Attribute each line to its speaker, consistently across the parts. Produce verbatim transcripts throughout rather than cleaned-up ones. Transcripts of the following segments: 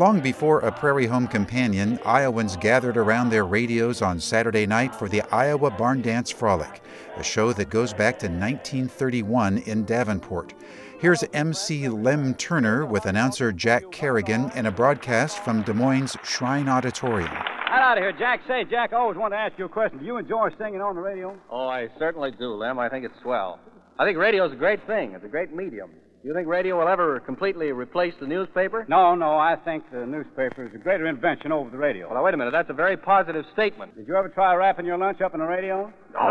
Speaker 1: Long before a Prairie Home Companion, Iowans gathered around their radios on Saturday night for the Iowa Barn Dance Frolic, a show that goes back to nineteen thirty-one in Davenport. Here's M C Lem Turner with announcer Jack Kerrigan in a broadcast from Des Moines' Shrine Auditorium.
Speaker 2: Get out of here, Jack. Say, Jack, I always wanted to ask you a question. Do you enjoy singing on the radio?
Speaker 3: Oh, I certainly do, Lem. I think it's swell. I think radio's a great thing. It's a great medium. Do you think radio will ever completely replace the newspaper?
Speaker 2: No, no, I think the newspaper is a greater invention over the radio.
Speaker 3: Well, now, wait a minute. That's a very positive statement.
Speaker 2: Did you ever try wrapping your lunch up in the radio?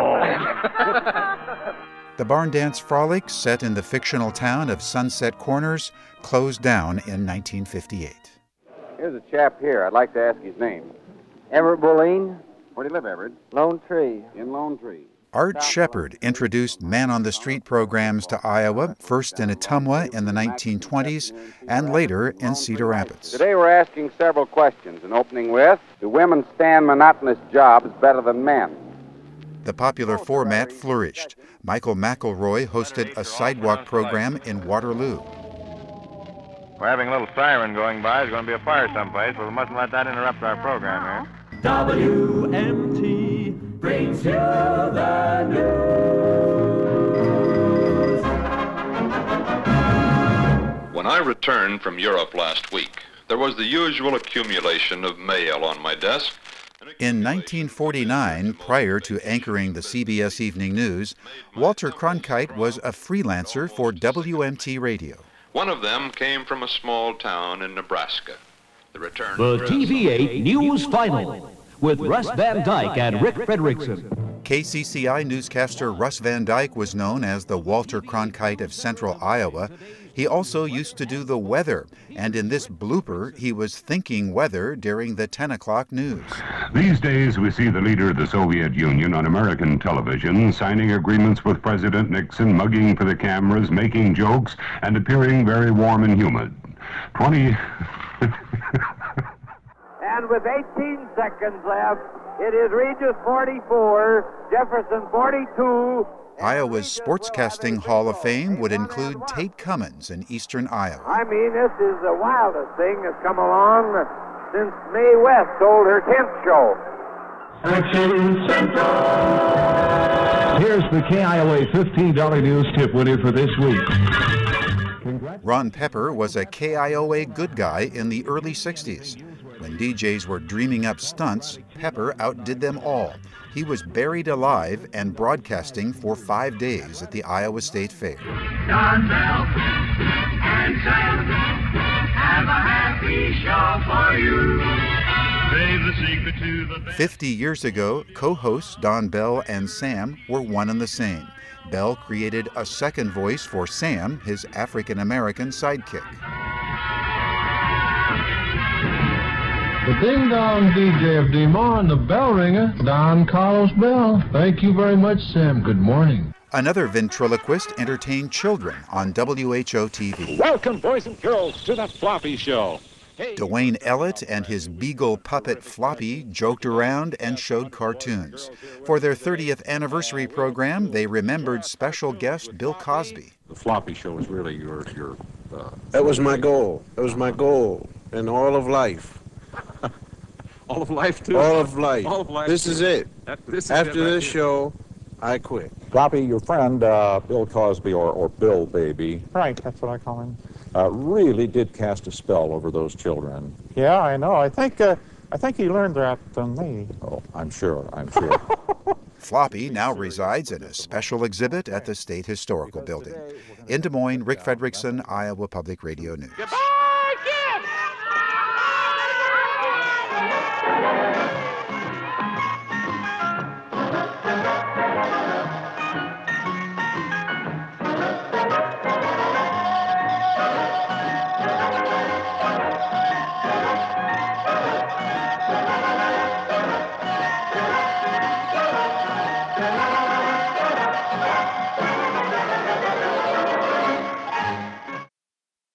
Speaker 3: Oh.
Speaker 1: The Barn Dance Frolic, set in the fictional town of Sunset Corners, closed down in nineteen fifty-eight.
Speaker 4: Here's a chap here. I'd like to ask his name.
Speaker 5: Everett Boline.
Speaker 4: Where do you live, Everett?
Speaker 5: Lone Tree.
Speaker 4: In Lone Tree.
Speaker 1: Art Shepard introduced man-on-the-street programs to Iowa, first in Ottumwa in the nineteen twenties and later in Cedar Rapids.
Speaker 4: Today we're asking several questions, and opening with, do women stand monotonous jobs better than men?
Speaker 1: The popular format flourished. Michael McElroy hosted a sidewalk program in Waterloo.
Speaker 6: We're having a little siren going by. There's going to be a fire someplace, but we mustn't let that interrupt our program here.
Speaker 7: W M T brings you the news.
Speaker 8: When I returned from Europe last week, there was the usual accumulation of mail on my desk.
Speaker 1: In nineteen forty-nine, prior to anchoring the C B S Evening News, Walter Cronkite was a freelancer for W M T Radio.
Speaker 8: One of them came from a small town in Nebraska. The return
Speaker 7: The T V eight News Final with Russ Van Dyke and Rick Fredrickson.
Speaker 1: K C C I newscaster Russ Van Dyke was known as the Walter Cronkite of Central Iowa. He also used to do the weather, and in this blooper, he was thinking weather during the ten o'clock news.
Speaker 9: These days, we see the leader of the Soviet Union on American television signing agreements with President Nixon, mugging for the cameras, making jokes, and appearing very warm and humid. Twenty...
Speaker 5: And with eighteen seconds left, it is Regis forty-four, Jefferson forty-two.
Speaker 1: Iowa's Sportscasting Hall of Fame would include Tate Cummins in eastern Iowa.
Speaker 5: I mean, this is the wildest thing that's come along since Mae West sold her tenth show.
Speaker 7: Action Central. Here's the K I O A fifteen dollar news tip winner for this week.
Speaker 1: Ron Pepper was a K I O A good guy in the early sixties. When D Js were dreaming up stunts, Pepper outdid them all. He was buried alive and broadcasting for five days at the Iowa State Fair.
Speaker 10: Don Bell and Sam have a happy show for you. Save the secret to the
Speaker 1: Fifty years ago, co-hosts Don Bell and Sam were one and the same. Bell created a second voice for Sam, his African-American sidekick.
Speaker 11: The ding-dong D J of DeMar and the bell ringer, Don Carlos Bell. Thank you very much, Sam. Good morning.
Speaker 1: Another ventriloquist entertained children on W H O T V.
Speaker 12: Welcome, boys and girls, to the Floppy Show. Hey.
Speaker 1: Dwayne Ellett and his beagle puppet Floppy joked around and showed cartoons. For their thirtieth anniversary program, they remembered special guest Bill Cosby.
Speaker 12: The Floppy Show was really your... your uh,
Speaker 13: that was my goal. That was my goal in all of life.
Speaker 12: All of life, too?
Speaker 13: All of life.
Speaker 12: All of life.
Speaker 13: This
Speaker 12: too.
Speaker 13: is it.
Speaker 12: That, this is
Speaker 13: After
Speaker 12: it right
Speaker 13: this
Speaker 12: here.
Speaker 13: show, I quit.
Speaker 14: Floppy, your friend, uh, Bill Cosby, or, or Bill Baby.
Speaker 15: Right, that's what I call him.
Speaker 14: Uh, really did cast a spell over those children.
Speaker 15: Yeah, I know. I think uh, I think he learned that from me.
Speaker 14: Oh, I'm sure, I'm sure.
Speaker 1: Floppy now resides in a special exhibit at the State Historical Building. In Des Moines, Rick Fredrickson, Iowa Public Radio News.
Speaker 10: Goodbye!